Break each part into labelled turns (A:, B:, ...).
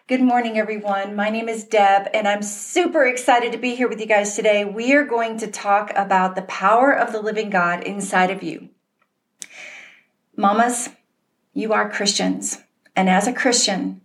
A: Good morning, everyone. My name is Deb, and I'm super excited to be here with you guys today. We are going to talk about the power of the living God inside of you. Mamas, you are Christians, and as a Christian,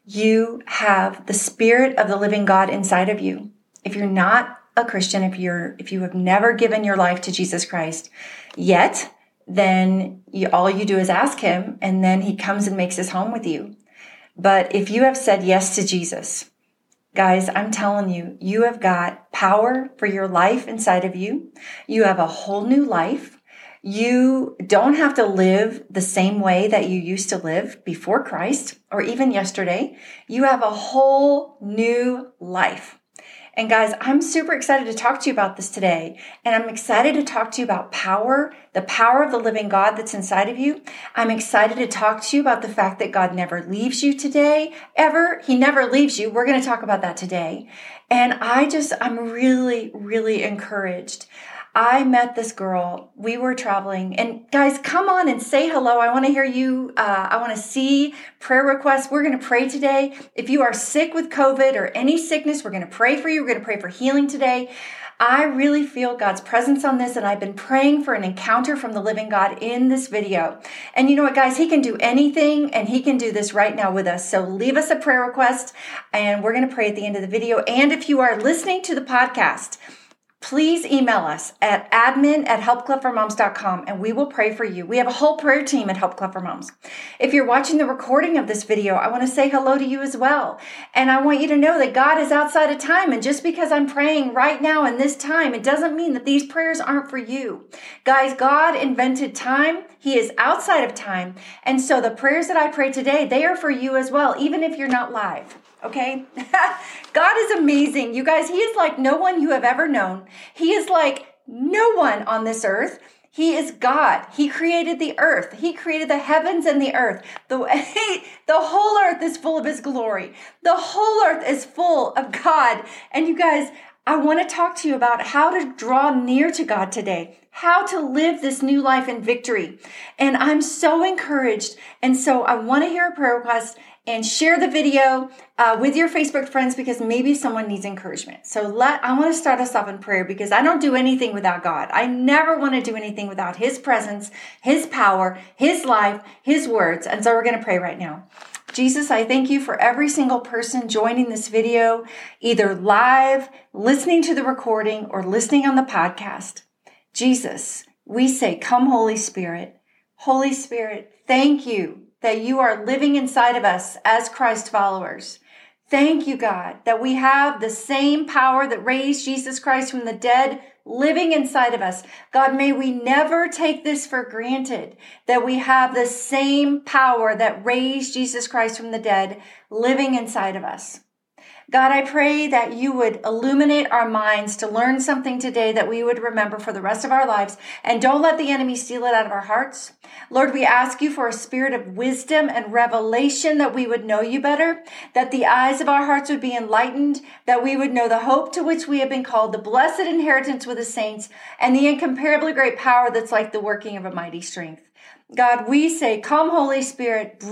A: you have the Spirit of the living God inside of you. If you're not a Christian, if you have never given your life to Jesus Christ yet, then all you do is ask Him, and then He comes and makes His home with you. But if you have said yes to Jesus, guys, I'm telling you, you have got power for your life inside of you. You have a whole new life. You don't have to live the same way that you used to live before Christ or even yesterday. You have a whole new life. And guys, I'm super excited to talk to you about this today. And I'm excited to talk to you about power, the power of the living God that's inside of you. I'm excited to talk to you about the fact that God never leaves you today, ever. He never leaves you. We're going to talk about that today. And I'm really, really encouraged. I met this girl. We were traveling. And guys, come on and say hello. I want to hear you. I want to see prayer requests. We're going to pray today. If you are sick with COVID or any sickness, we're going to pray for you. We're going to pray for healing today. I really feel God's presence on this, and I've been praying for an encounter from the living God in this video. And you know what, guys? He can do anything, and He can do this right now with us. So leave us a prayer request, and we're going to pray at the end of the video. And if you are listening to the podcast, please email us at admin@helpclubformoms.com and we will pray for you. We have a whole prayer team at Help Club for Moms. If you're watching the recording of this video, I want to say hello to you as well. And I want you to know that God is outside of time. And just because I'm praying right now in this time, it doesn't mean that these prayers aren't for you. Guys, God invented time. He is outside of time. And so the prayers that I pray today, they are for you as well, even if you're not live. Okay? God is amazing. You guys, He is like no one you have ever known. He is like no one on this earth. He is God. He created the earth. He created the heavens and the earth. The whole earth is full of His glory. The whole earth is full of God. And you guys, I want to talk to you about how to draw near to God today, how to live this new life in victory. And I'm so encouraged. And so I want to hear a prayer request and share the video with your Facebook friends because maybe someone needs encouragement. So I want to start us off in prayer because I don't do anything without God. I never want to do anything without His presence, His power, His life, His words. And so we're going to pray right now. Jesus, I thank You for every single person joining this video, either live, listening to the recording, or listening on the podcast. Jesus, we say, come Holy Spirit. Holy Spirit, thank You that You are living inside of us as Christ followers. Thank You, God, that we have the same power that raised Jesus Christ from the dead living inside of us. God, may we never take this for granted, that we have the same power that raised Jesus Christ from the dead living inside of us. God, I pray that You would illuminate our minds to learn something today that we would remember for the rest of our lives. And don't let the enemy steal it out of our hearts. Lord, we ask You for a spirit of wisdom and revelation that we would know You better, that the eyes of our hearts would be enlightened, that we would know the hope to which we have been called, the blessed inheritance with the saints, and the incomparably great power that's like the working of a mighty strength. God, we say, come Holy Spirit,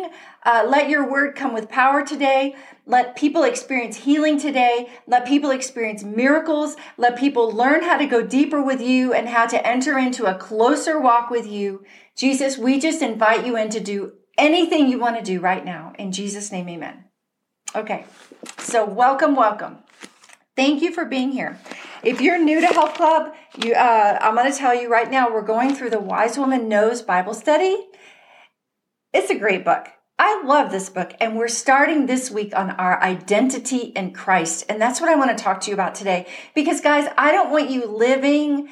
A: let Your word come with power today. Let people experience healing today. Let people experience miracles. Let people learn how to go deeper with You and how to enter into a closer walk with You. Jesus, we just invite You in to do anything You want to do right now. In Jesus' name, amen. Okay, so welcome. Thank you for being here. If you're new to Help Club, I'm going to tell you right now, we're going through the Wise Woman Knows Bible Study. It's a great book. I love this book, and we're starting this week on our identity in Christ, and that's what I want to talk to you about today. Because, guys, I don't want you living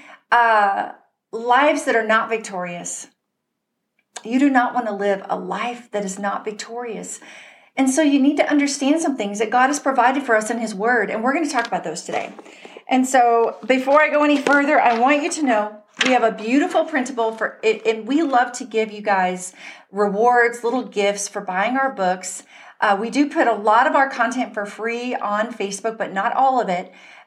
A: lives that are not victorious. You do not want to live a life that is not victorious. And so you need to understand some things that God has provided for us in His Word, and we're going to talk about those today. And so before I go any further, I want you to know we have a beautiful printable for it, and we love to give you guys rewards, little gifts for buying our books. We do put a lot of our content for free on Facebook, but not all of it.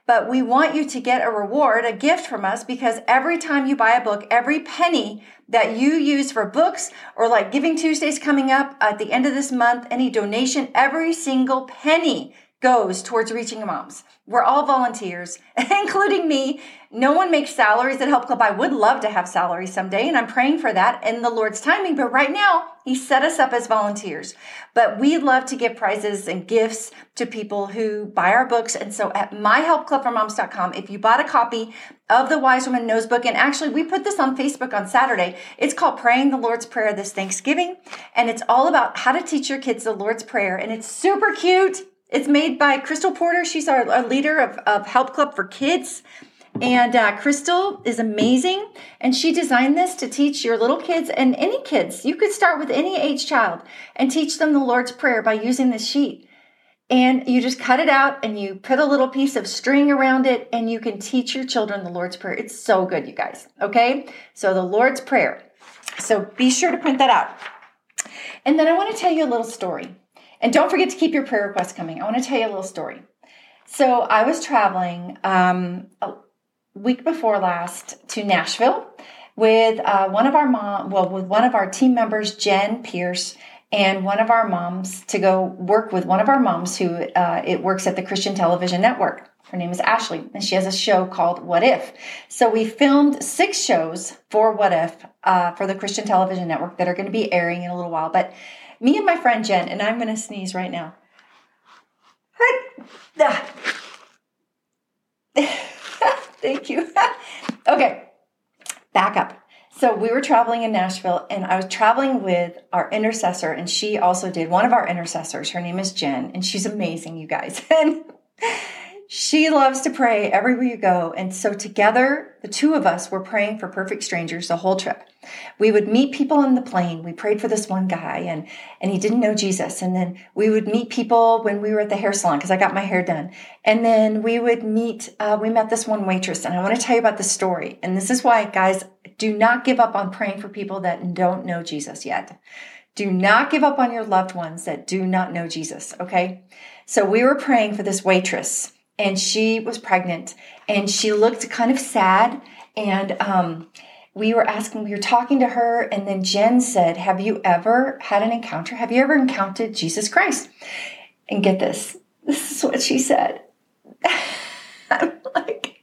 A: but we want you to get a reward, a gift from us, because every time you buy a book, every penny that you use for books, or like Giving Tuesdays coming up at the end of this month, any donation, every single penny goes towards reaching moms. We're all volunteers, including me. No one makes salaries at Help Club. I would love to have salaries someday, and I'm praying for that in the Lord's timing. But right now, He set us up as volunteers. But we love to give prizes and gifts to people who buy our books. And so at myhelpclubformoms.com, if you bought a copy of the Wise Woman Knows book, and actually we put this on Facebook on Saturday, it's called Praying the Lord's Prayer this Thanksgiving. And it's all about how to teach your kids the Lord's Prayer. And it's super cute. It's made by Crystal Porter. She's our leader of Help Club for Kids. And Crystal is amazing. And she designed this to teach your little kids and any kids. You could start with any age child and teach them the Lord's Prayer by using this sheet. And you just cut it out and you put a little piece of string around it and you can teach your children the Lord's Prayer. It's so good, you guys. Okay? So the Lord's Prayer. So be sure to print that out. And then I want to tell you a little story. And don't forget to keep your prayer requests coming. I want to tell you a little story. So I was traveling a week before last to Nashville with one of our team members, Jen Pierce, and one of our moms to go work with one of our moms who it works at the Christian Television Network. Her name is Ashley, and she has a show called What If. So we filmed 6 shows for What If for the Christian Television Network that are going to be airing in a little while. But me and my friend Jen, and I'm going to sneeze right now. Thank you. Okay, back up. So we were traveling in Nashville, and I was traveling with our intercessor, and she also did one of our intercessors. Her name is Jen, and she's amazing, you guys. And she loves to pray everywhere you go. And so together, the two of us were praying for perfect strangers the whole trip. We would meet people on the plane. We prayed for this one guy, and he didn't know Jesus. And then we would meet people when we were at the hair salon, because I got my hair done. And then we would we met this one waitress, and I want to tell you about the story. And this is why, guys, do not give up on praying for people that don't know Jesus yet. Do not give up on your loved ones that do not know Jesus, okay? So we were praying for this waitress, and she was pregnant, and she looked kind of sad, and we were talking to her, and then Jen said, have you ever had an encounter? Have you ever encountered Jesus Christ? And get this is what she said. I'm like,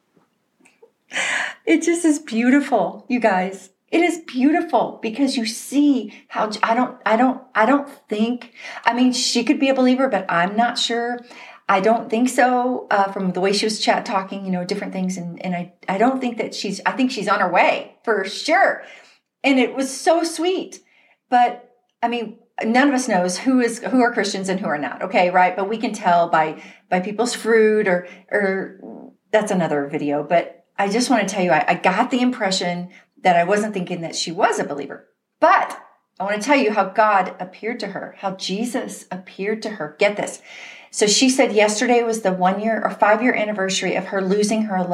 A: it just is beautiful, you guys. It is beautiful because you see how I don't think, she could be a believer, but I'm not sure. I don't think so from the way she was talking, different things. And I don't think that I think she's on her way for sure. And it was so sweet. But none of us knows who are Christians and who are not. Okay. Right. But we can tell by people's fruit or that's another video. But I just want to tell you, I got the impression that I wasn't thinking that she was a believer. But I want to tell you how God appeared to her, how Jesus appeared to her. Get this. So she said yesterday was the 5-year anniversary of her losing her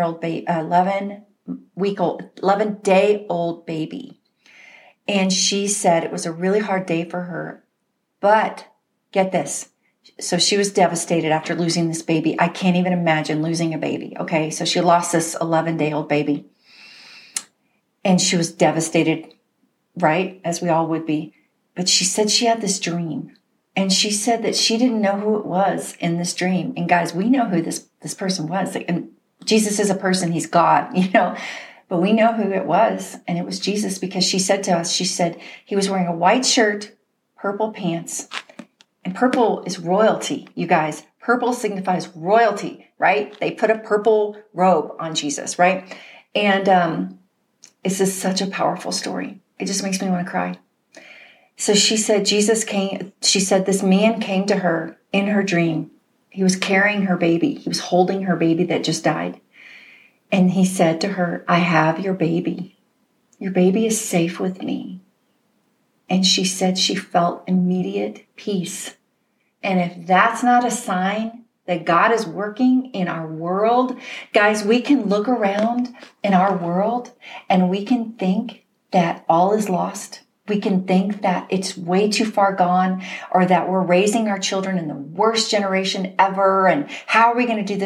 A: 11-day-old baby. And she said it was a really hard day for her. But get this. So she was devastated after losing this baby. I can't even imagine losing a baby. Okay. So she lost this 11-day-old baby. And she was devastated, right? As we all would be. But she said she had this dream. And she said that she didn't know who it was in this dream. And guys, we know who this person was. And Jesus is a person. He's God, But we know who it was. And it was Jesus, because she said to us, she said he was wearing a white shirt, purple pants. And purple is royalty, you guys. Purple signifies royalty, right? They put a purple robe on Jesus, right? And it's just such a powerful story. It just makes me want to cry. So she said this man came to her in her dream. He was carrying her baby. He was holding her baby that just died. And he said to her, I have your baby. Your baby is safe with me. And she said she felt immediate peace. And if that's not a sign that God is working in our world, guys, we can look around in our world and we can think that all is lost. We can think that it's way too far gone, or that we're raising our children in the worst generation ever. And how are we going to do this?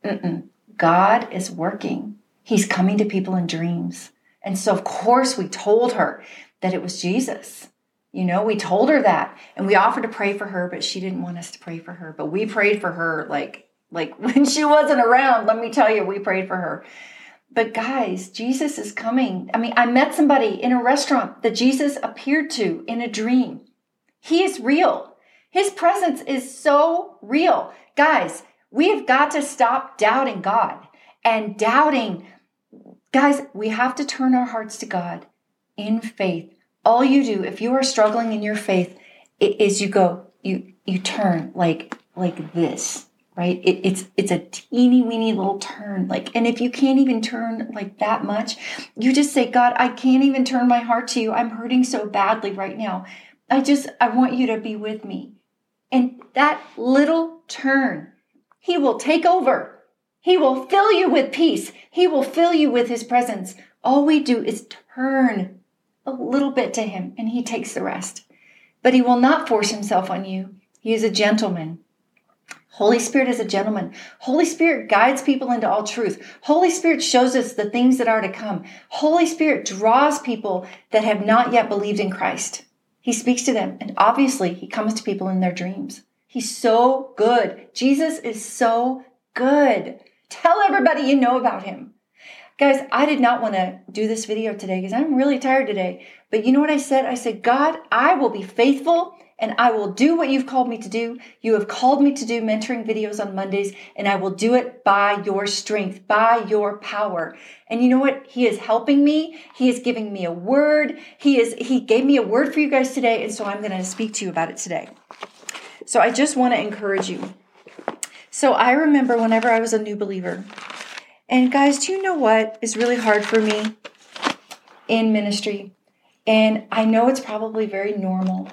A: God is working. He's coming to people in dreams. And so, of course, we told her that it was Jesus. We told her that. And we offered to pray for her, but she didn't want us to pray for her. But we prayed for her like when she wasn't around. Let me tell you, we prayed for her. But guys, Jesus is coming. I met somebody in a restaurant that Jesus appeared to in a dream. He is real. His presence is so real. Guys, we have got to stop doubting God and doubting. Guys, we have to turn our hearts to God in faith. All you do, if you are struggling in your faith, is you turn like this, right? It's a teeny weeny little turn. And if you can't even turn like that much, you just say, God, I can't even turn my heart to you. I'm hurting so badly right now. I want you to be with me. And that little turn, He will take over. He will fill you with peace. He will fill you with His presence. All we do is turn a little bit to Him, and He takes the rest. But He will not force Himself on you. He is a gentleman. Holy Spirit is a gentleman. Holy Spirit guides people into all truth. Holy Spirit shows us the things that are to come. Holy Spirit draws people that have not yet believed in Christ. He speaks to them, and obviously He comes to people in their dreams. He's so good. Jesus is so good. Tell everybody you know about Him. Guys, I did not want to do this video today because I'm really tired today. But you know what I said? I said, God, I will be faithful and I will do what you've called me to do. You have called me to do mentoring videos on Mondays, and I will do it by your strength, by your power. And you know what? He is helping me. He is giving me a word. He gave me a word for you guys today, and so I'm going to speak to you about it today. So I just want to encourage you. So I remember whenever I was a new believer, and guys, do you know what is really hard for me in ministry? And I know it's probably very normal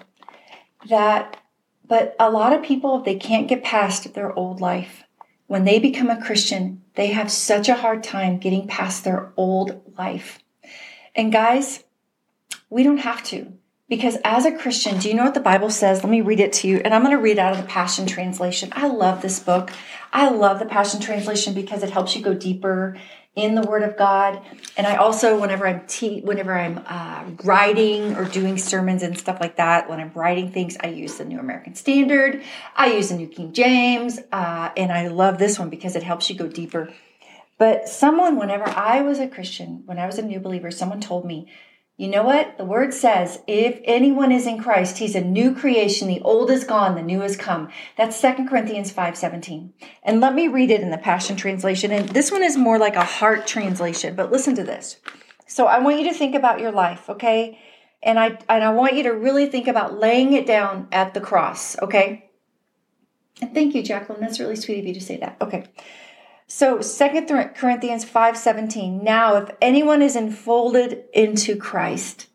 A: but a lot of people, they can't get past their old life. When they become a Christian, they have such a hard time getting past their old life. And guys, we don't have to. Because as a Christian, do you know what the Bible says? Let me read it to you. And I'm going to read out of the Passion Translation. I love this book. I love the Passion Translation because it helps you go deeper in the Word of God. And I also, whenever I'm writing or doing sermons and stuff like that, when I'm writing things, I use the New American Standard. I use the New King James. And I love this one because it helps you go deeper. But whenever I was a Christian, when I was a new believer, someone told me, you know what? The word says, if anyone is in Christ, he's a new creation. The old is gone, the new has come. That's 2 Corinthians 5:17. And let me read it in the Passion Translation. And this one is more like a heart translation, but listen to this. So I want you to think about your life, okay? And I want you to really think about laying it down at the cross, okay? And thank you, Jacqueline. That's really sweet of you to say that. Okay. So 2 Corinthians 5:17, now if anyone is enfolded into Christ,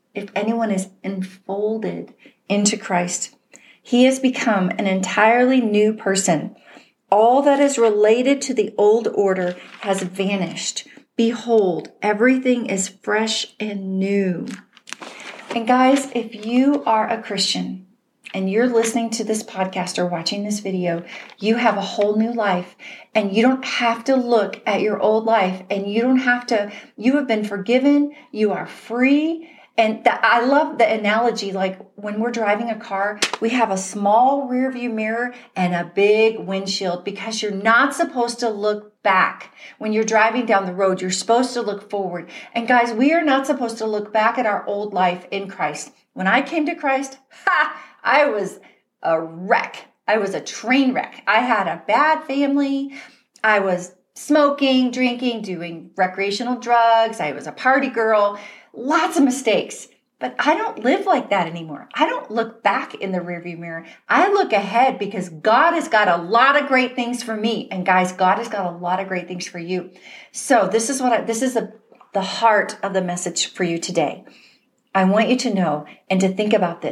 A: he has become an entirely new person. All that is related to the old order has vanished. Behold, everything is fresh and new. And guys, if you are a Christian, and you're listening to this podcast or watching this video, you have a whole new life, and you don't have to look at your old life, and you have been forgiven, you are free. And I love the analogy, like when we're driving a car, we have a small rear view mirror and a big windshield because you're not supposed to look back. When you're driving down the road, you're supposed to look forward. And guys, we are not supposed to look back at our old life in Christ. When I came to Christ, I was a wreck. I was a train wreck. I had a bad family. I was smoking, drinking, doing recreational drugs. I was a party girl. Lots of mistakes. But I don't live like that anymore. I don't look back in the rearview mirror. I look ahead because God has got a lot of great things for me. And guys, God has got a lot of great things for you. So this is the heart of the message for you today. I want you to know and to think about this.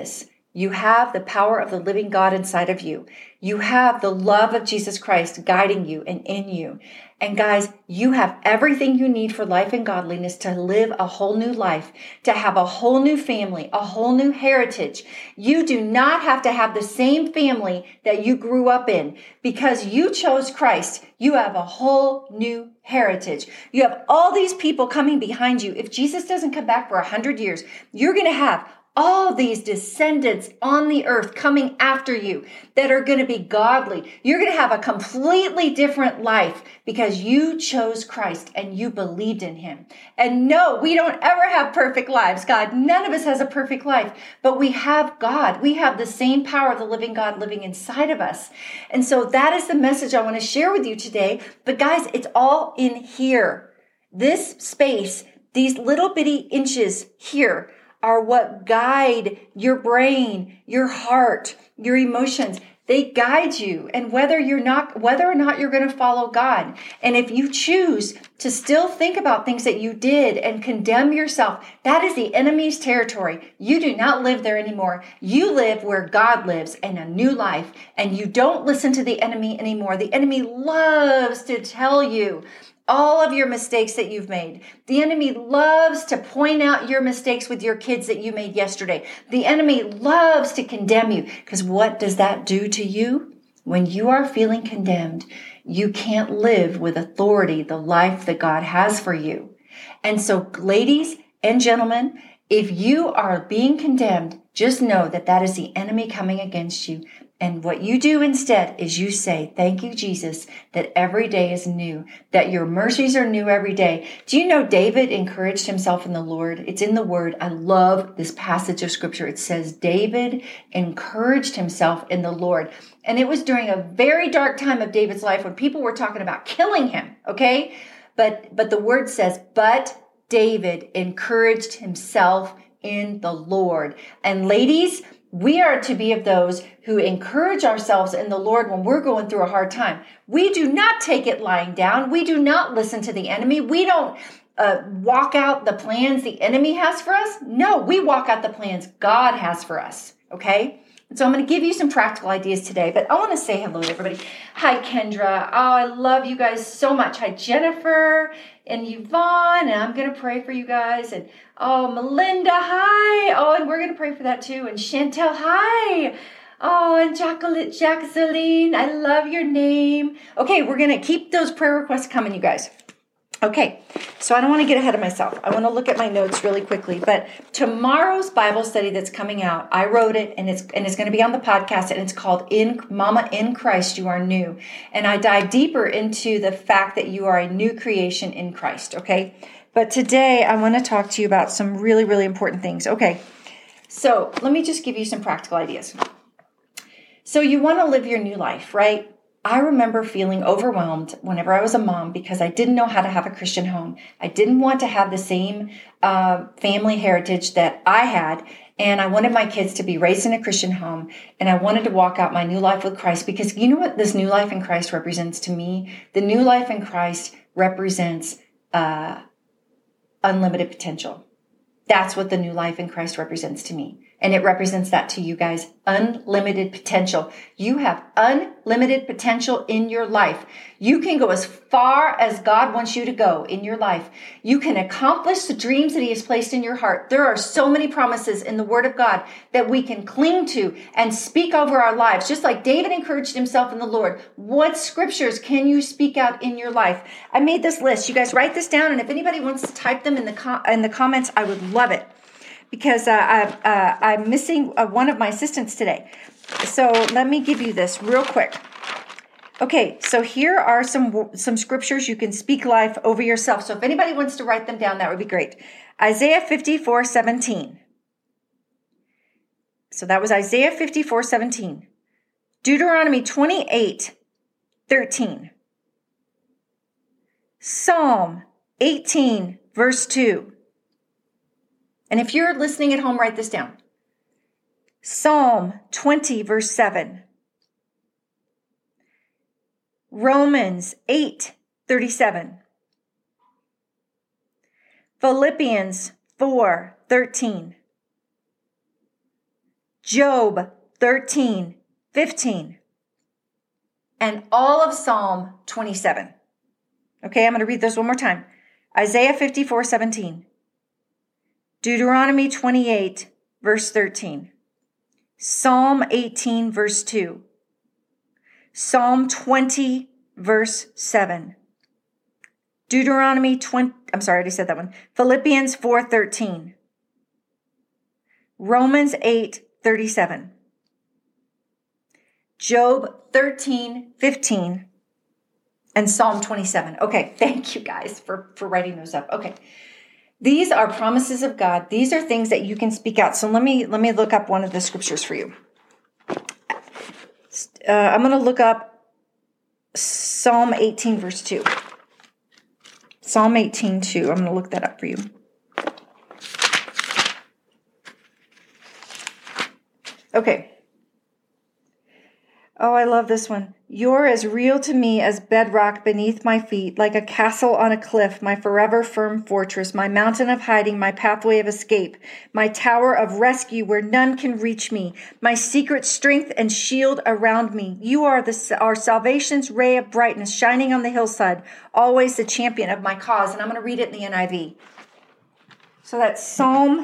A: You have the power of the living God inside of you. You have the love of Jesus Christ guiding you and in you. And guys, you have everything you need for life and godliness to live a whole new life, to have a whole new family, a whole new heritage. You do not have to have the same family that you grew up in because you chose Christ. You have a whole new heritage. You have all these people coming behind you. If Jesus doesn't come back for 100 years, you're going to have all these descendants on the earth coming after you that are going to be godly. You're going to have a completely different life because you chose Christ and you believed in him. And no, we don't ever have perfect lives, God. None of us has a perfect life, but we have God. We have the same power of the living God living inside of us. And so that is the message I want to share with you today. But guys, it's all in here. This space, these little bitty inches here, are what guide your brain, your heart, your emotions. They guide you. And whether or not you're going to follow God. And if you choose to still think about things that you did and condemn yourself, that is the enemy's territory. You do not live there anymore. You live where God lives in a new life. And you don't listen to the enemy anymore. The enemy loves to tell you all of your mistakes that you've made. The enemy loves to point out your mistakes with your kids that you made yesterday. The enemy loves to condemn you because what does that do to you? When you are feeling condemned, you can't live with authority the life that God has for you. And so, ladies and gentlemen, if you are being condemned, just know that that is the enemy coming against you. And what you do instead is you say, thank you, Jesus, that every day is new, that your mercies are new every day. Do you know David encouraged himself in the Lord? It's in the word. I love this passage of scripture. It says David encouraged himself in the Lord. And it was during a very dark time of David's life when people were talking about killing him. Okay. But the word says, but David encouraged himself in the Lord. And ladies, we are to be of those who encourage ourselves in the Lord when we're going through a hard time. We do not take it lying down. We do not listen to the enemy. We don't walk out the plans the enemy has for us. No, we walk out the plans God has for us. Okay? And so I'm going to give you some practical ideas today, but I want to say hello to everybody. Hi, Kendra. Oh, I love you guys so much. Hi, Jennifer and Yvonne, and I'm going to pray for you guys. And oh, Melinda, hi. Oh, and we're going to pray for that too. And Chantel, hi. Oh, and Jacqueline, I love your name. Okay, we're going to keep those prayer requests coming, you guys. Okay, so I don't want to get ahead of myself. I want to look at my notes really quickly. But tomorrow's Bible study that's coming out, I wrote it, and it's going to be on the podcast, and it's called Mama in Christ, You Are New. And I dive deeper into the fact that you are a new creation in Christ, okay? But today I want to talk to you about some really, really important things. Okay, so let me just give you some practical ideas. So you want to live your new life, right? I remember feeling overwhelmed whenever I was a mom because I didn't know how to have a Christian home. I didn't want to have the same family heritage that I had, and I wanted my kids to be raised in a Christian home, and I wanted to walk out my new life with Christ because you know what this new life in Christ represents to me? The new life in Christ represents unlimited potential. That's what the new life in Christ represents to me. And it represents that to you guys. Unlimited potential. You have unlimited potential in your life. You can go as far as God wants you to go in your life. You can accomplish the dreams that He has placed in your heart. There are so many promises in the Word of God that we can cling to and speak over our lives. Just like David encouraged himself in the Lord. What scriptures can you speak out in your life? I made this list. You guys write this down. And if anybody wants to type them in the comments, I would love it. Because I'm missing one of my assistants today. So let me give you this real quick. Okay, so here are some scriptures you can speak life over yourself. So if anybody wants to write them down, that would be great. Isaiah 54:17. So that was Isaiah 54:17. Deuteronomy 28:13. Psalm 18, verse 2. And if you're listening at home, write this down. Psalm 20, verse 7. Romans 8:37. Philippians 4:13. Job 13:15, and all of Psalm 27. Okay, I'm going to read those one more time. Isaiah 54:17, Deuteronomy 28, verse 13, Psalm 18, verse 2, Psalm 20, verse 7, Deuteronomy 20, I'm sorry, I already said that one. Philippians 4:13, Romans 8:37, Job 13:15, and Psalm 27. Okay, thank you guys for writing those up. Okay. These are promises of God. These are things that you can speak out. So let me look up one of the scriptures for you. I'm going to look up Psalm 18, verse 2. Psalm 18:2. I'm going to look that up for you. Okay. Oh, I love this one. You're as real to me as bedrock beneath my feet, like a castle on a cliff, my forever firm fortress, my mountain of hiding, my pathway of escape, my tower of rescue where none can reach me, my secret strength and shield around me. You are our salvation's ray of brightness, shining on the hillside, always the champion of my cause. And I'm going to read it in the NIV. So that's Psalm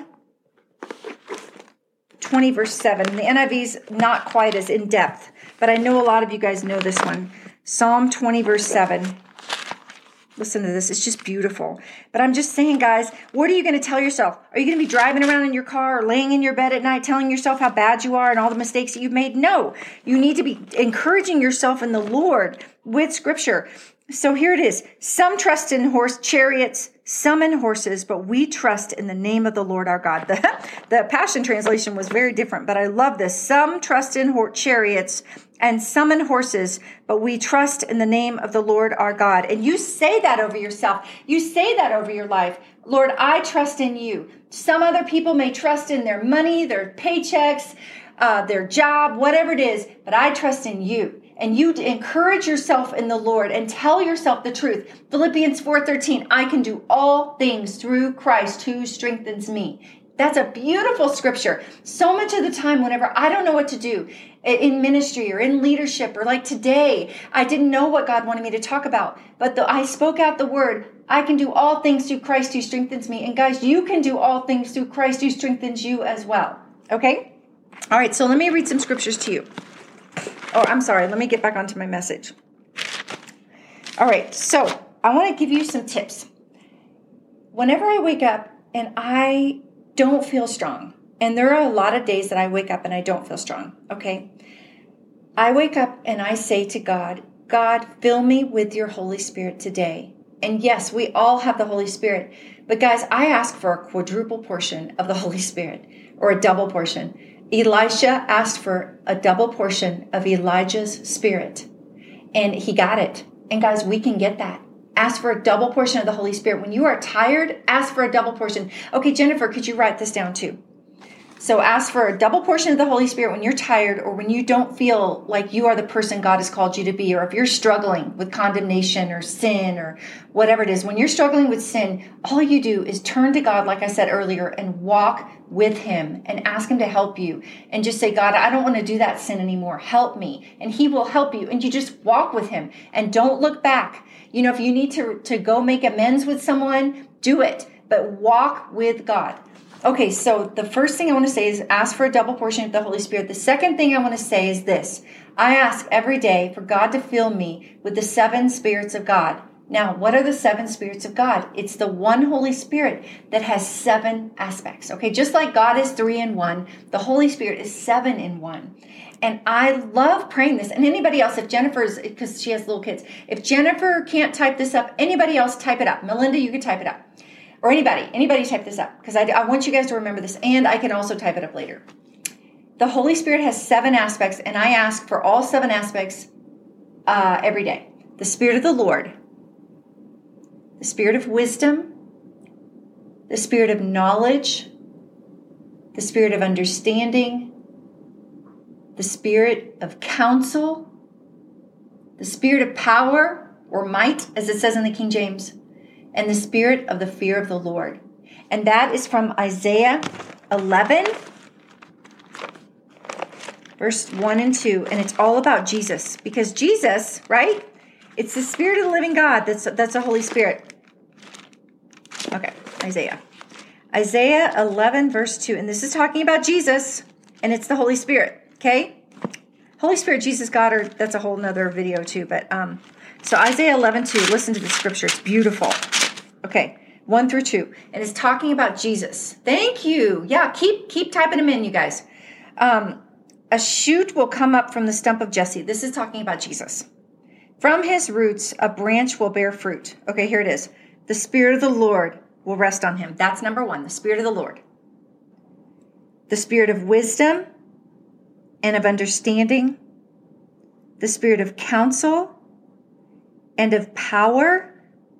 A: 20, verse 7. The NIV's not quite as in depth, but I know a lot of you guys know this one. Psalm 20, verse 7. Listen to this. It's just beautiful. But I'm just saying, guys, what are you going to tell yourself? Are you going to be driving around in your car or laying in your bed at night telling yourself how bad you are and all the mistakes that you've made? No. You need to be encouraging yourself in the Lord with Scripture. So here it is. Some trust in chariots, some in horses, but we trust in the name of the Lord our God. The Passion Translation was very different, but I love this. Some trust in chariots and some in horses, but we trust in the name of the Lord our God. And you say that over yourself. You say that over your life. Lord, I trust in you. Some other people may trust in their money, their paychecks, their job, whatever it is, but I trust in you. And you encourage yourself in the Lord and tell yourself the truth. Philippians 4:13, I can do all things through Christ who strengthens me. That's a beautiful scripture. So much of the time, whenever I don't know what to do in ministry or in leadership, or like today, I didn't know what God wanted me to talk about, but I spoke out the word, I can do all things through Christ who strengthens me. And guys, you can do all things through Christ who strengthens you as well. Okay? All right, so let me read some scriptures to you. Oh, I'm sorry. Let me get back onto my message. All right. So I want to give you some tips. Whenever I wake up and I don't feel strong, and there are a lot of days that I wake up and I don't feel strong. Okay. I wake up and I say to God, God, fill me with your Holy Spirit today. And yes, we all have the Holy Spirit. But guys, I ask for a quadruple portion of the Holy Spirit, or a double portion. Elisha asked for a double portion of Elijah's spirit, and he got it. And guys, we can get that. Ask for a double portion of the Holy Spirit. When you are tired, ask for a double portion. Okay, Jennifer, could you write this down too? So ask for a double portion of the Holy Spirit when you're tired, or when you don't feel like you are the person God has called you to be, or if you're struggling with condemnation or sin or whatever it is. When you're struggling with sin, all you do is turn to God, like I said earlier, and walk with him and ask him to help you. And just say, God, I don't want to do that sin anymore. Help me. And he will help you. And you just walk with him and don't look back. You know, if you need to go make amends with someone, do it. But walk with God. Okay, so the first thing I want to say is ask for a double portion of the Holy Spirit. The second thing I want to say is this. I ask every day for God to fill me with the 7 spirits of God. Now, what are the 7 spirits of God? It's the one Holy Spirit that has 7 aspects. Okay, just like God is 3 in 1, the Holy Spirit is 7 in 1. And I love praying this. And anybody else, if Jennifer's, because she has little kids, if Jennifer can't type this up, anybody else type it up. Melinda, you can type it up. Or anybody type this up, because I want you guys to remember this, and I can also type it up later. The Holy Spirit has 7 aspects, and I ask for all 7 aspects every day. The Spirit of the Lord, the Spirit of wisdom, the Spirit of knowledge, the Spirit of understanding, the Spirit of counsel, the Spirit of power or might, as it says in the King James, and the spirit of the fear of the Lord. And that is from Isaiah 11, verse 1 and 2, and it's all about Jesus. Because Jesus, right? It's the Spirit of the living God. That's the Holy Spirit. Okay, Isaiah 11, verse 2. And this is talking about Jesus, and it's the Holy Spirit, okay? Holy Spirit, Jesus, God, that's a whole nother video too. But so Isaiah 11, 2, listen to the scripture. It's beautiful. Okay, 1 through 2. And it's talking about Jesus. Thank you. Yeah, keep typing them in, you guys. A shoot will come up from the stump of Jesse. This is talking about Jesus. From his roots, a branch will bear fruit. Okay, here it is. The Spirit of the Lord will rest on him. That's number 1, the Spirit of the Lord. The Spirit of wisdom and of understanding, the Spirit of counsel and of power,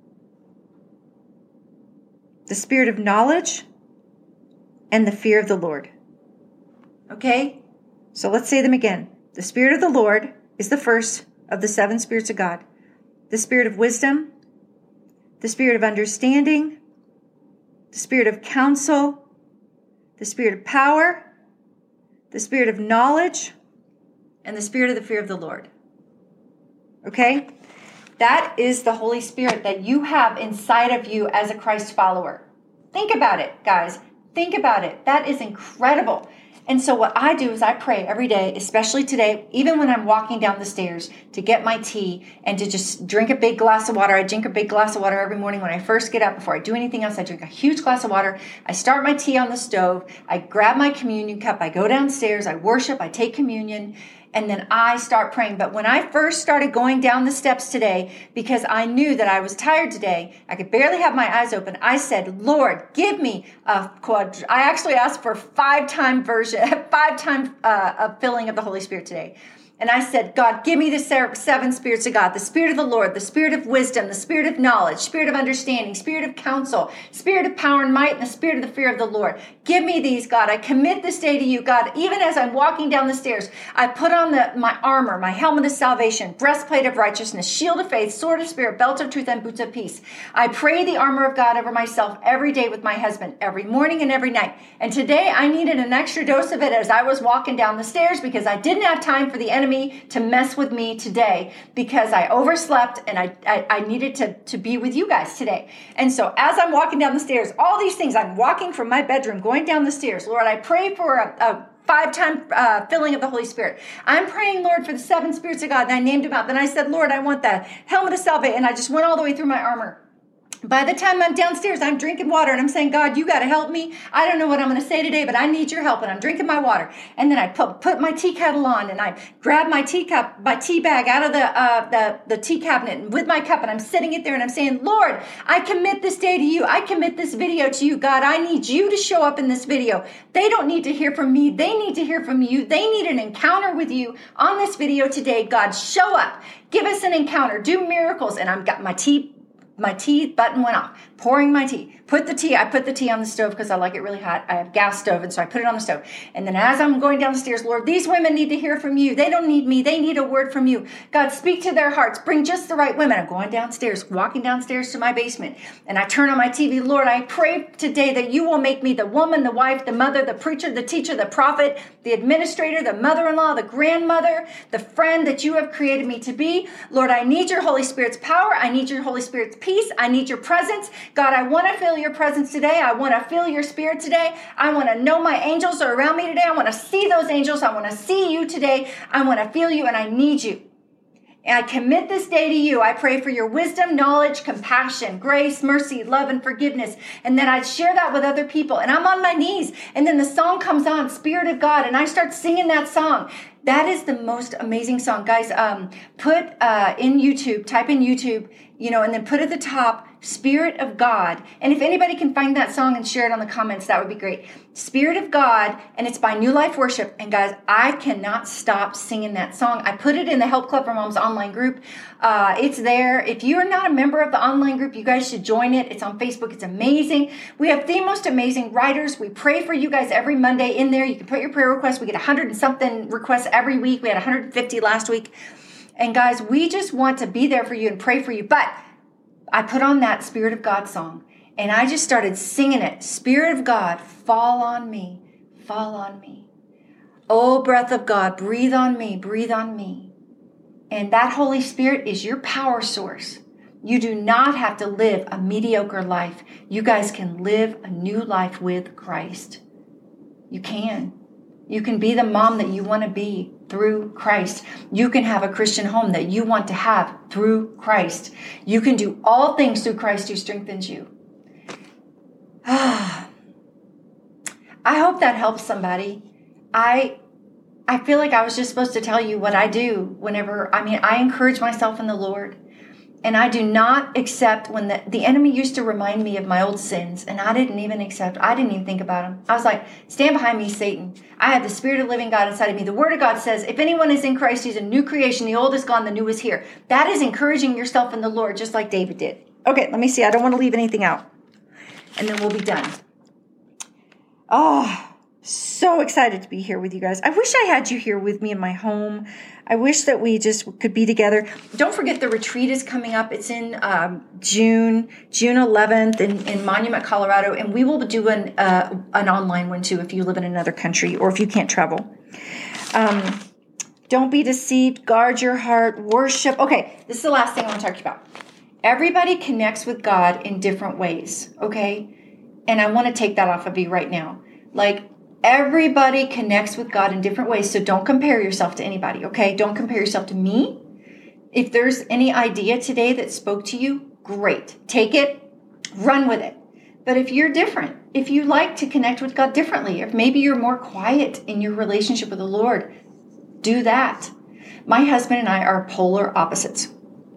A: the Spirit of knowledge and the fear of the Lord. Okay? So let's say them again. The Spirit of the Lord is the first of the 7 spirits of God. The Spirit of wisdom, the Spirit of understanding, the Spirit of counsel, the Spirit of power, the Spirit of knowledge, and the Spirit of the fear of the Lord. Okay? That is the Holy Spirit that you have inside of you as a Christ follower. Think about it, guys. Think about it. That is incredible. And so what I do is I pray every day, especially today, even when I'm walking down the stairs to get my tea and to just drink a big glass of water. I drink a big glass of water every morning when I first get up. Before I do anything else, I drink a huge glass of water. I start my tea on the stove. I grab my communion cup. I go downstairs. I worship. I take communion. And then I start praying. But when I first started going down the steps today, because I knew that I was tired today, I could barely have my eyes open, I said, Lord, give me I actually asked for 5-time filling of the Holy Spirit today. And I said, God, give me the 7 spirits of God, the Spirit of the Lord, the Spirit of wisdom, the Spirit of knowledge, Spirit of understanding, Spirit of counsel, Spirit of power and might, and the Spirit of the fear of the Lord. Give me these, God. I commit this day to you, God. Even as I'm walking down the stairs, I put on my armor, my helmet of salvation, breastplate of righteousness, shield of faith, sword of spirit, belt of truth, and boots of peace. I pray the armor of God over myself every day with my husband, every morning and every night. And today I needed an extra dose of it as I was walking down the stairs because I didn't have time for the enemy to mess with me today because I overslept and I needed to be with you guys today. And so as I'm walking down the stairs, all these things, I'm walking from my bedroom, going down the stairs. Lord, I pray for a 5-time filling of the Holy Spirit. I'm praying, Lord, for the 7 spirits of God, and I named them out. Then I said, Lord, I want the helmet of salvation, and I just went all the way through my armor. By the time I'm downstairs, I'm drinking water and I'm saying, God, you got to help me. I don't know what I'm going to say today, but I need your help. And I'm drinking my water. And then I put my tea kettle on and I grab my tea bag out of the tea cabinet and with my cup, and I'm sitting it there and I'm saying, Lord, I commit this day to you. I commit this video to you. God, I need you to show up in this video. They don't need to hear from me. They need to hear from you. They need an encounter with you on this video today. God, show up. Give us an encounter. Do miracles. And I've got my tea button went off, pouring my tea. I put the tea on the stove because I like it really hot. I have gas stove, and so I put it on the stove. And then as I'm going down the stairs, Lord, these women need to hear from you. They don't need me. They need a word from you. God, speak to their hearts. Bring just the right women. I'm going downstairs, walking downstairs to my basement, and I turn on my TV. Lord, I pray today that you will make me the woman, the wife, the mother, the preacher, the teacher, the prophet, the administrator, the mother-in-law, the grandmother, the friend that you have created me to be. Lord, I need your Holy Spirit's power. I need your Holy Spirit's peace. I need your presence. God, I want to feel your presence today. I want to feel your spirit today. I want to know my angels are around me today. I want to see those angels. I want to see you today. I want to feel you, and I need you. And I commit this day to you. I pray for your wisdom, knowledge, compassion, grace, mercy, love, and forgiveness. And then I share that with other people. And I'm on my knees. And then the song comes on, Spirit of God. And I start singing that song. That is the most amazing song. Guys, put in YouTube, type in YouTube, and then put at the top, Spirit of God. And if anybody can find that song and share it on the comments, that would be great. Spirit of God, and it's by New Life Worship. And guys, I cannot stop singing that song. I put it in the Help Club for Moms online group. It's there. If you are not a member of the online group, you guys should join it. It's on Facebook. It's amazing. We have the most amazing writers. We pray for you guys every Monday in there. You can put your prayer requests. We get 100 and something requests every week. We had 150 last week. And guys, we just want to be there for you and pray for you. But I put on that Spirit of God song, and I just started singing it. Spirit of God, fall on me, fall on me. Oh, breath of God, breathe on me, breathe on me. And that Holy Spirit is your power source. You do not have to live a mediocre life. You guys can live a new life with Christ. You can. You can be the mom that you want to be through Christ. You can have a Christian home that you want to have through Christ. You can do all things through Christ who strengthens you. I hope that helps somebody. I feel like I was just supposed to tell you what I do I encourage myself in the Lord. And I do not accept when the enemy used to remind me of my old sins, and I didn't even think about them. I was like, stand behind me, Satan. I have the Spirit of living God inside of me. The Word of God says, if anyone is in Christ, he's a new creation. The old is gone, the new is here. That is encouraging yourself in the Lord, just like David did. Okay, let me see. I don't want to leave anything out. And then we'll be done. Oh, so excited to be here with you guys. I wish I had you here with me in my home. I wish that we just could be together. Don't forget the retreat is coming up. It's in June 11th in Monument, Colorado. And we will do an online one too if you live in another country or if you can't travel. Don't be deceived. Guard your heart. Worship. Okay, this is the last thing I want to talk about. Everybody connects with God in different ways, okay? And I want to take that off of you right now. Like, everybody connects with God in different ways, so don't compare yourself to anybody, okay? Don't compare yourself to me. If there's any idea today that spoke to you, great. Take it, run with it. But if you're different, if you like to connect with God differently, if maybe you're more quiet in your relationship with the Lord, do that. My husband and I are polar opposites.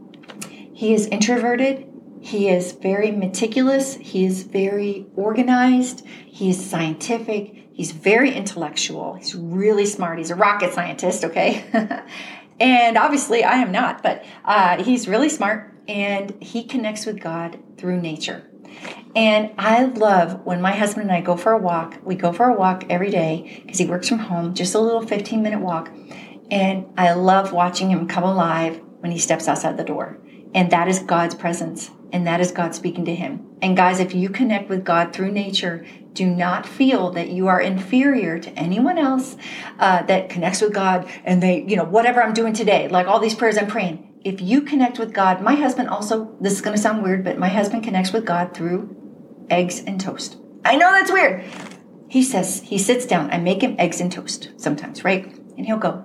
A: He is introverted. He is very meticulous. He is very organized. He is scientific. He's very intellectual. He's really smart. He's a rocket scientist, okay? And obviously I am not, but he's really smart, and he connects with God through nature. And I love when my husband and I go for a walk. We go for a walk every day because he works from home, just a little 15-minute walk. And I love watching him come alive when he steps outside the door. And that is God's presence. And that is God speaking to him. And guys, if you connect with God through nature, do not feel that you are inferior to anyone else that connects with God. And they, whatever I'm doing today, like all these prayers I'm praying. If you connect with God, my husband also, this is going to sound weird, but my husband connects with God through eggs and toast. I know that's weird. He says, he sits down, I make him eggs and toast sometimes, right? And he'll go,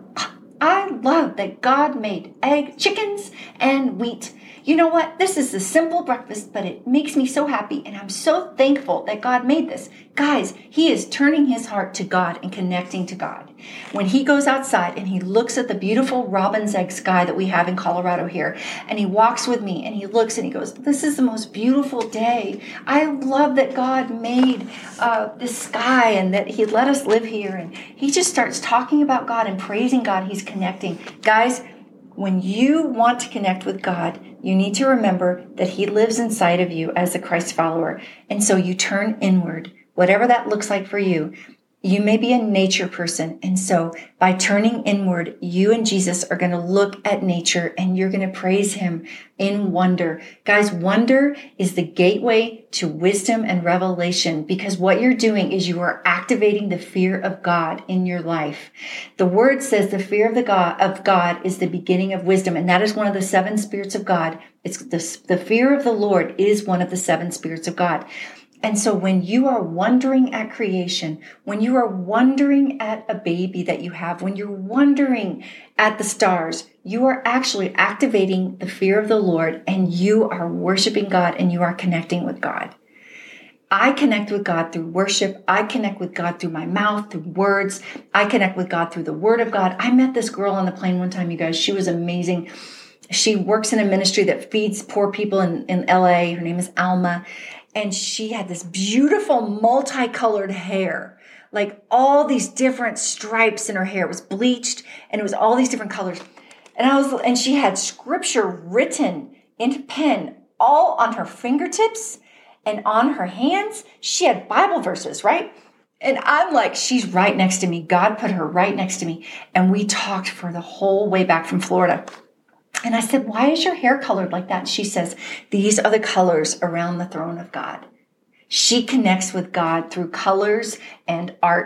A: I love that God made chickens and wheat. You know what? This is a simple breakfast, but it makes me so happy. And I'm so thankful that God made this. Guys, he is turning his heart to God and connecting to God. When he goes outside and he looks at the beautiful robin's egg sky that we have in Colorado here, and he walks with me and he looks and he goes, this is the most beautiful day. I love that God made this sky and that he let us live here. And he just starts talking about God and praising God. He's connecting. Guys, when you want to connect with God, you need to remember that he lives inside of you as a Christ follower. And so you turn inward, whatever that looks like for you. You may be a nature person. And so by turning inward, you and Jesus are going to look at nature and you're going to praise him in wonder. Guys, wonder is the gateway to wisdom and revelation, because what you're doing is you are activating the fear of God in your life. The word says the fear of God is the beginning of wisdom. And that is one of the 7 spirits of God. It's the fear of the Lord is one of the 7 spirits of God. And so when you are wondering at creation, when you are wondering at a baby that you have, when you're wondering at the stars, you are actually activating the fear of the Lord, and you are worshiping God and you are connecting with God. I connect with God through worship. I connect with God through my mouth, through words. I connect with God through the word of God. I met this girl on the plane one time, you guys. She was amazing. She works in a ministry that feeds poor people in LA. Her name is Alma. And she had this beautiful multicolored hair, like all these different stripes in her hair. It was bleached and it was all these different colors. And she had scripture written in pen all on her fingertips and on her hands. She had Bible verses, right? And I'm like, she's right next to me. God put her right next to me. And we talked for the whole way back from Florida. And I said, why is your hair colored like that? And she says, these are the colors around the throne of God. She connects with God through colors and art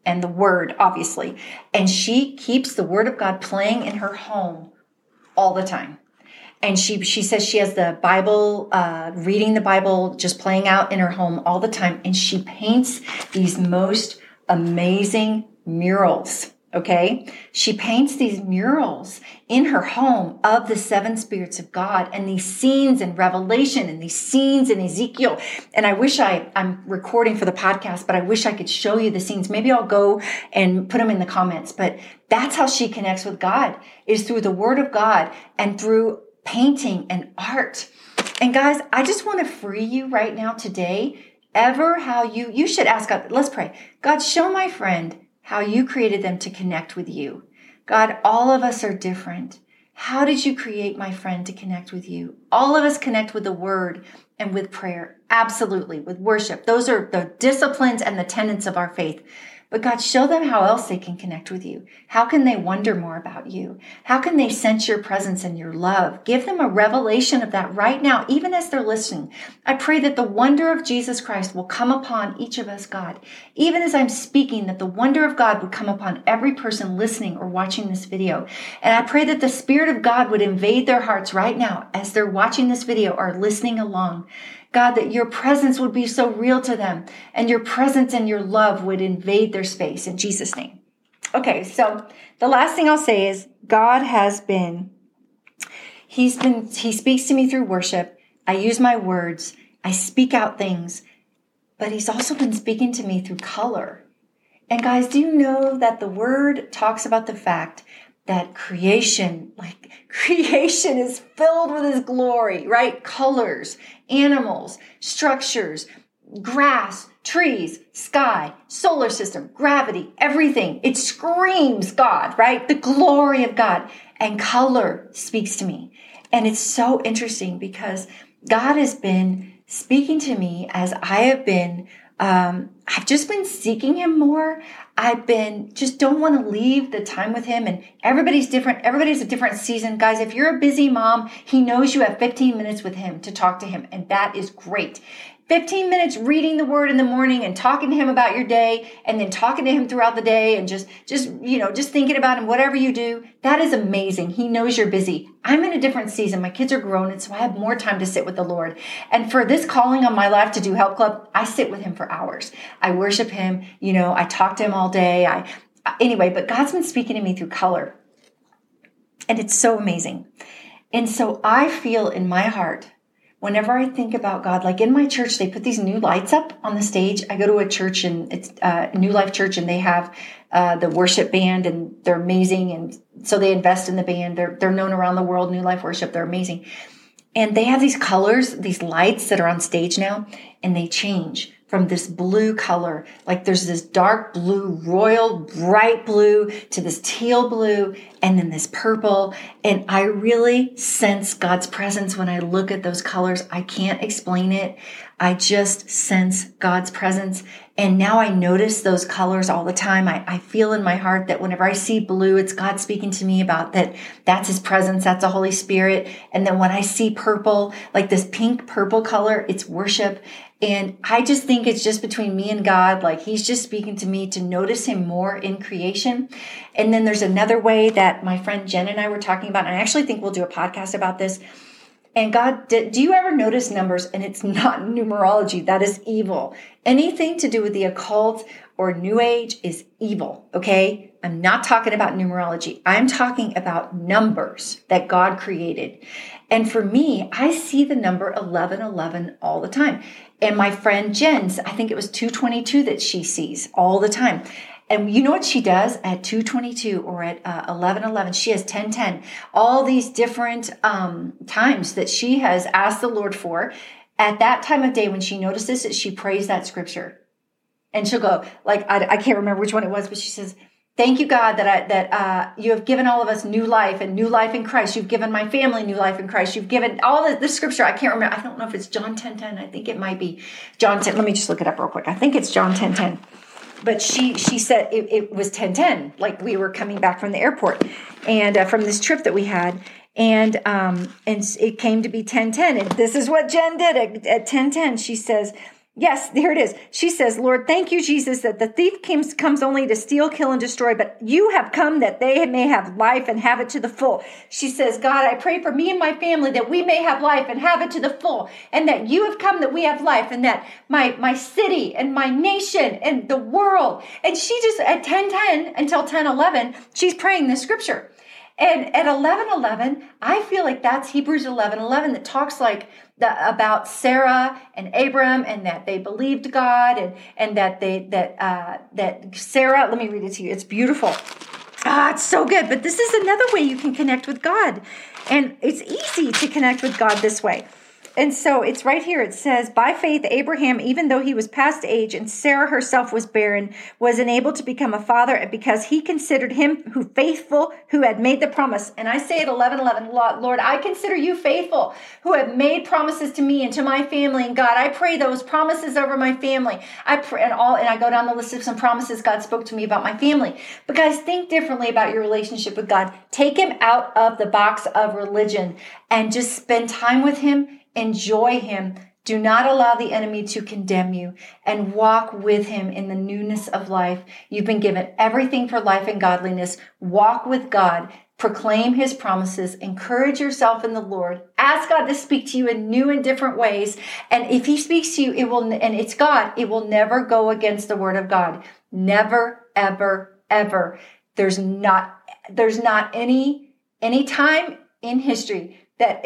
A: and the word, obviously. And she keeps the word of God playing in her home all the time. And she says she has the Bible, reading the Bible, just playing out in her home all the time. And she paints these most amazing murals. Okay. She paints these murals in her home of the 7 spirits of God and these scenes in Revelation and these scenes in Ezekiel. And I wish I'm recording for the podcast, but I wish I could show you the scenes. Maybe I'll go and put them in the comments, but that's how she connects with God, is through the word of God and through painting and art. And guys, I just want to free you right now today, how you should ask God. Let's pray. God, show my friend how you created them to connect with you. God, all of us are different. How did you create my friend to connect with you? All of us connect with the word and with prayer. Absolutely. With worship. Those are the disciplines and the tenets of our faith. But God, show them how else they can connect with you. How can they wonder more about you? How can they sense your presence and your love? Give them a revelation of that right now, even as they're listening. I pray that the wonder of Jesus Christ will come upon each of us, God. Even as I'm speaking, that the wonder of God would come upon every person listening or watching this video. And I pray that the Spirit of God would invade their hearts right now as they're watching this video or listening along. God, that your presence would be so real to them and your presence and your love would invade their space in Jesus' name. Okay, so the last thing I'll say is God he speaks to me through worship. I use my words. I speak out things, but he's also been speaking to me through color. And guys, do you know that the word talks about the fact that creation is filled with his glory, right? Colors, animals, structures, grass, trees, sky, solar system, gravity, everything. It screams God, right? The glory of God. And color speaks to me. And it's so interesting because God has been speaking to me as I have been I've just been seeking him more. Just don't want to leave the time with him. And everybody's different. Everybody's a different season. Guys, if you're a busy mom, he knows you have 15 minutes with him to talk to him. And that is great. 15 minutes reading the word in the morning and talking to him about your day and then talking to him throughout the day and just thinking about him, whatever you do. That is amazing. He knows you're busy. I'm in a different season. My kids are grown, and so I have more time to sit with the Lord. And for this calling on my life to do Help Club, I sit with him for hours. I worship him. I talk to him all day. But God's been speaking to me through color. And it's so amazing. And so I feel in my heart, whenever I think about God, like in my church, they put these new lights up on the stage. I go to a church and it's New Life Church, and they have the worship band, and they're amazing. And so they invest in the band. They're known around the world, New Life Worship. They're amazing. And they have these colors, these lights that are on stage now, and they change from this blue color. Like there's this dark blue, royal, bright blue, to this teal blue, and then this purple. And I really sense God's presence when I look at those colors. I can't explain it. I just sense God's presence. And now I notice those colors all the time. I feel in my heart that whenever I see blue, it's God speaking to me about that. That's his presence. That's the Holy Spirit. And then when I see purple, like this pink purple color, it's worship. And I just think it's just between me and God. Like he's just speaking to me to notice him more in creation. And then there's another way that my friend Jen and I were talking about. And I actually think we'll do a podcast about this. And God, do you ever notice numbers? And it's not numerology. That is evil. Anything to do with the occult or New Age is evil. Okay. I'm not talking about numerology. I'm talking about numbers that God created. And for me, I see the number 1111 all the time. And my friend Jen's, I think it was 222 that she sees all the time. And you know what she does at 222 or at 1111? She has 1010. All these different times that she has asked the Lord for. At that time of day when she notices it, she prays that scripture. And she'll go, like, I can't remember which one it was, but she says, thank you, God, that you have given all of us new life and new life in Christ. You've given my family new life in Christ. You've given all the scripture. I can't remember. I don't know if it's John 10:10. I think it might be John 10. Let me just look it up real quick. I think it's John 10:10. But she said it was 10:10, like we were coming back from the airport and from this trip that we had. And it came to be 10:10. And this is what Jen did at 10:10. She says, Yes, there it is. She says, Lord, thank you, Jesus, that the thief comes only to steal, kill, and destroy, but you have come that they may have life and have it to the full. She says, God, I pray for me and my family that we may have life and have it to the full, and that you have come that we have life, and that my city and my nation and the world. And she just, at 10:10 until 10:11, she's praying this scripture. And at 11:11, I feel like that's Hebrews 11:11 that talks like about Sarah and Abram, and that they believed God, and that Sarah. Let me read it to you. It's beautiful. It's so good. But this is another way you can connect with God, and it's easy to connect with God this way. And so it's right here. It says, by faith, Abraham, even though he was past age and Sarah herself was barren, was enabled to become a father because he considered him who faithful, who had made the promise. And I say at 11:11, Lord, I consider you faithful, who have made promises to me and to my family. And God, I pray those promises over my family. I pray, and I go down the list of some promises God spoke to me about my family. But guys, think differently about your relationship with God. Take him out of the box of religion and just spend time with him. Enjoy him. Do not allow the enemy to condemn you, and walk with him in the newness of life. You've been given everything for life and godliness. Walk with God. Proclaim his promises. Encourage yourself in the Lord. Ask God to speak to you in new and different ways. And if he speaks to you, and it's God, it will never go against the word of God. Never, ever, ever. There's not any time in history that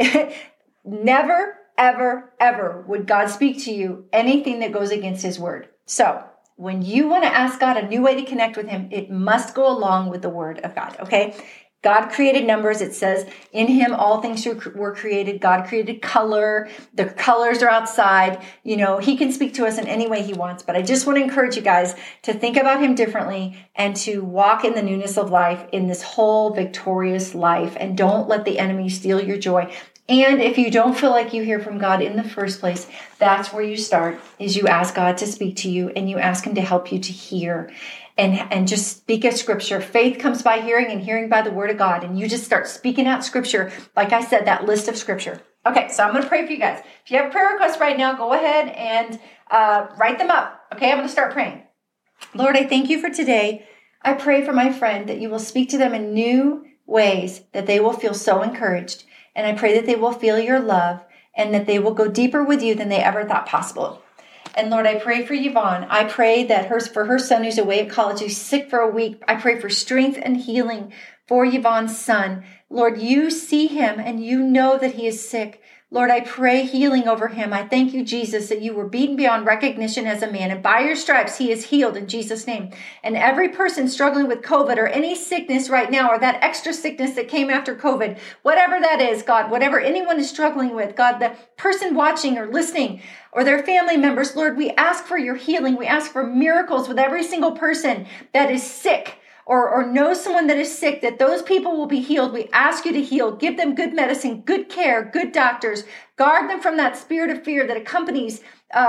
A: never, ever, ever would God speak to you anything that goes against his word. So when you want to ask God a new way to connect with him, it must go along with the word of God, okay? God created numbers. It says in him, all things were created. God created color. The colors are outside. He can speak to us in any way he wants, but I just want to encourage you guys to think about him differently and to walk in the newness of life in this whole victorious life, and don't let the enemy steal your joy. And if you don't feel like you hear from God in the first place, that's where you start, is you ask God to speak to you, and you ask him to help you to hear and just speak a scripture. Faith comes by hearing, and hearing by the word of God. And you just start speaking out scripture. Like I said, that list of scripture. Okay, so I'm going to pray for you guys. If you have prayer requests right now, go ahead and write them up. Okay, I'm going to start praying. Lord, I thank you for today. I pray for my friend that you will speak to them in new ways, that they will feel so encouraged. And I pray that they will feel your love, and that they will go deeper with you than they ever thought possible. And Lord, I pray for Yvonne. I pray that for her son who's away at college, who's sick for a week, I pray for strength and healing for Yvonne's son. Lord, you see him and you know that he is sick. Lord, I pray healing over him. I thank you, Jesus, that you were beaten beyond recognition as a man, and by your stripes he is healed in Jesus' name. And every person struggling with COVID or any sickness right now, or that extra sickness that came after COVID, whatever that is, God, whatever anyone is struggling with, God, the person watching or listening or their family members, Lord, we ask for your healing. We ask for miracles with every single person that is sick, or knows someone that is sick, that those people will be healed. We ask you to heal. Give them good medicine, good care, good doctors. Guard them from that spirit of fear that accompanies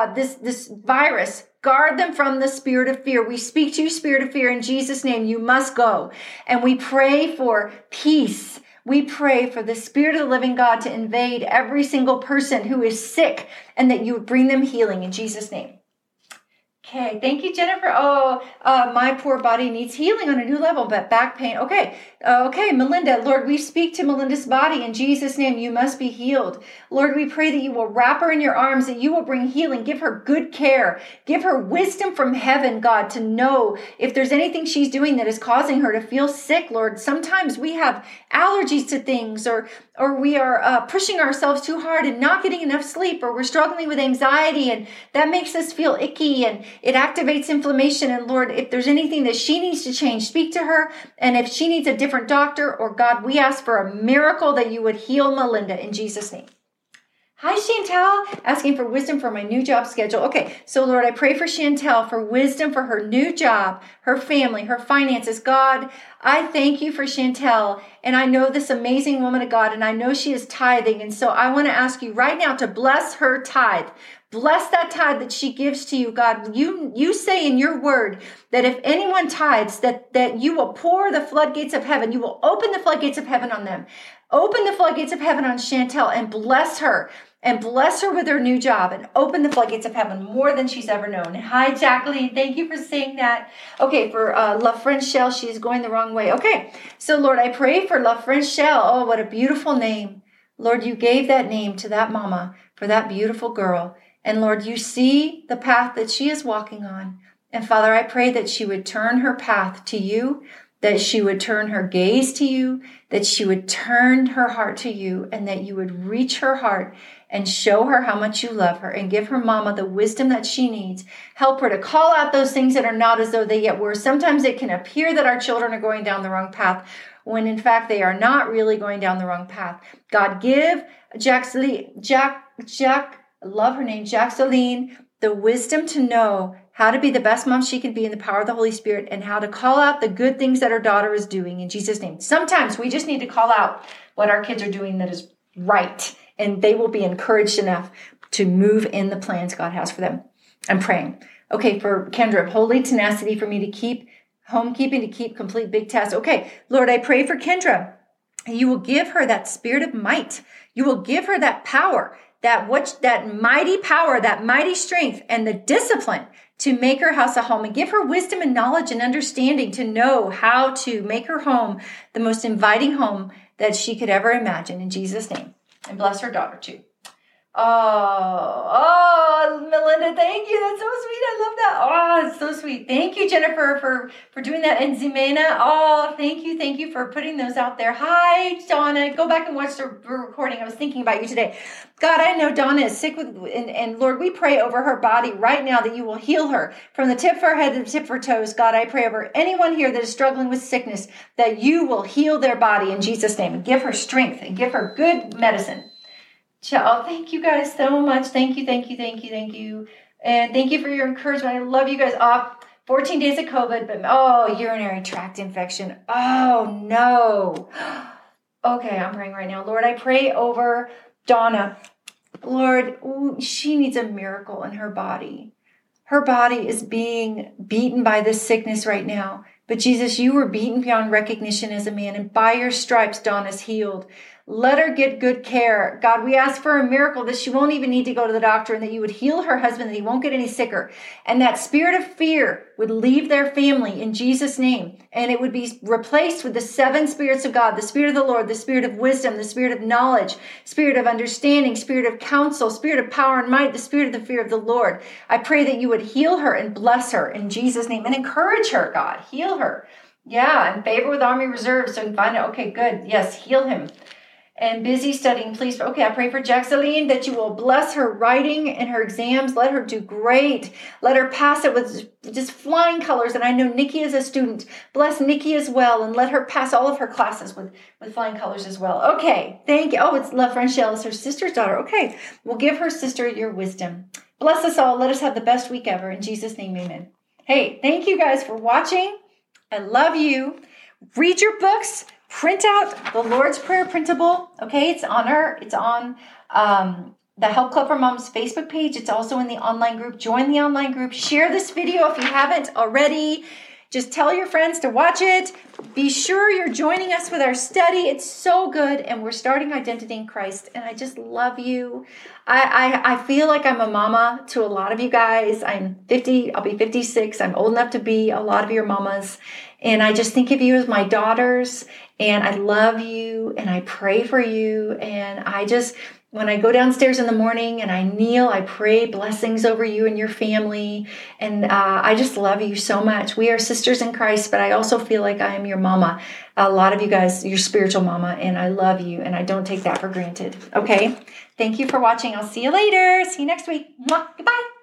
A: this virus. Guard them from the spirit of fear. We speak to you, spirit of fear, in Jesus' name. You must go. And we pray for peace. We pray for the Spirit of the living God to invade every single person who is sick, and that you would bring them healing in Jesus' name. Okay, thank you, Jennifer. My poor body needs healing on a new level, but back pain. Okay, Melinda, Lord, we speak to Melinda's body in Jesus' name. You must be healed. Lord, we pray that you will wrap her in your arms, that you will bring healing. Give her good care. Give her wisdom from heaven, God, to know if there's anything she's doing that is causing her to feel sick, Lord. Sometimes we have allergies to things, or we are pushing ourselves too hard and not getting enough sleep, or we're struggling with anxiety, and that makes us feel icky, and it activates inflammation. And Lord, if there's anything that she needs to change, speak to her. And if she needs a different doctor, or God, we ask for a miracle that you would heal Melinda in Jesus' name. Hi, Chantel, asking for wisdom for my new job schedule. Okay, so Lord, I pray for Chantel for wisdom for her new job, her family, her finances. God, I thank you for Chantel, and I know this amazing woman of God, and I know she is tithing, and so I want to ask you right now to bless her tithe. Bless that tithe that she gives to you, God. You say in your word that if anyone tithes, that you will pour the floodgates of heaven. You will open the floodgates of heaven on them. Open the floodgates of heaven on Chantel and bless her. And bless her with her new job and open the floodgates of heaven more than she's ever known. Hi, Jacqueline. Thank you for saying that. Okay, for La Frenchelle, she's going the wrong way. Okay, so Lord, I pray for La Frenchelle. Oh, what a beautiful name. Lord, you gave that name to that mama for that beautiful girl. And Lord, you see the path that she is walking on. And Father, I pray that she would turn her path to you, that she would turn her gaze to you, that she would turn her heart to you, and that you would reach her heart and show her how much you love her and give her mama the wisdom that she needs. Help her to call out those things that are not as though they yet were. Sometimes it can appear that our children are going down the wrong path when in fact they are not really going down the wrong path. God, give love her name, Jacqueline, the wisdom to know how to be the best mom she can be in the power of the Holy Spirit and how to call out the good things that her daughter is doing in Jesus' name. Sometimes we just need to call out what our kids are doing that is right, and they will be encouraged enough to move in the plans God has for them. I'm praying. Okay, for Kendra, holy tenacity for me to keep homekeeping, to keep complete big tasks. Okay, Lord, I pray for Kendra. You will give her that spirit of might. You will give her that power, that mighty power, that mighty strength, and the discipline to make her house a home, and give her wisdom and knowledge and understanding to know how to make her home the most inviting home that she could ever imagine, in Jesus' name. And bless her daughter too. Oh, Melinda, thank you. That's so sweet. I love that. Oh, it's so sweet. Thank you, Jennifer, for doing that. And Zimena, oh, thank you for putting those out there. Hi, Donna. Go back and watch the recording. I was thinking about you today. God, I know Donna is sick and Lord, we pray over her body right now that you will heal her from the tip of her head to the tip of her toes. God, I pray over anyone here that is struggling with sickness, that you will heal their body in Jesus' name and give her strength and give her good medicine. Oh, thank you guys so much. Thank you. And thank you for your encouragement. I love you guys. 14 days of COVID, but urinary tract infection. Oh, no. Okay, I'm praying right now. Lord, I pray over Donna. Lord, she needs a miracle in her body. Her body is being beaten by this sickness right now. But Jesus, you were beaten beyond recognition as a man, and by your stripes, Donna's healed. Let her get good care. God, we ask for a miracle that she won't even need to go to the doctor, and that you would heal her husband, that he won't get any sicker. And that spirit of fear would leave their family in Jesus' name. And it would be replaced with the 7 spirits of God, the spirit of the Lord, the spirit of wisdom, the spirit of knowledge, spirit of understanding, spirit of counsel, spirit of power and might, the spirit of the fear of the Lord. I pray that you would heal her and bless her in Jesus' name and encourage her, God. Heal her. Yeah, and favor with Army Reserve so we can find out. Okay, good. Yes, heal him. And busy studying, please. Okay, I pray for Jacqueline that you will bless her writing and her exams. Let her do great. Let her pass it with just flying colors. And I know Nikki is a student. Bless Nikki as well. And let her pass all of her classes with flying colors as well. Okay, thank you. Oh, it's La Frenchelle. It's her sister's daughter. Okay, we'll give her sister your wisdom. Bless us all. Let us have the best week ever. In Jesus' name, amen. Hey, thank you guys for watching. I love you. Read your books. Print out the Lord's Prayer printable. Okay, it's on the Help Club for Moms Facebook page. It's also in the online group. Join the online group. Share this video if you haven't already. Just tell your friends to watch it. Be sure you're joining us with our study. It's so good. And we're starting Identity in Christ. And I just love you. I feel like I'm a mama to a lot of you guys. I'm 50. I'll be 56. I'm old enough to be a lot of your mamas. And I just think of you as my daughters. And I love you. And I pray for you. And when I go downstairs in the morning and I kneel, I pray blessings over you and your family. And I just love you so much. We are sisters in Christ, but I also feel like I am your mama. A lot of you guys, your spiritual mama, and I love you. And I don't take that for granted. Okay? Thank you for watching. I'll see you later. See you next week. Mwah. Goodbye.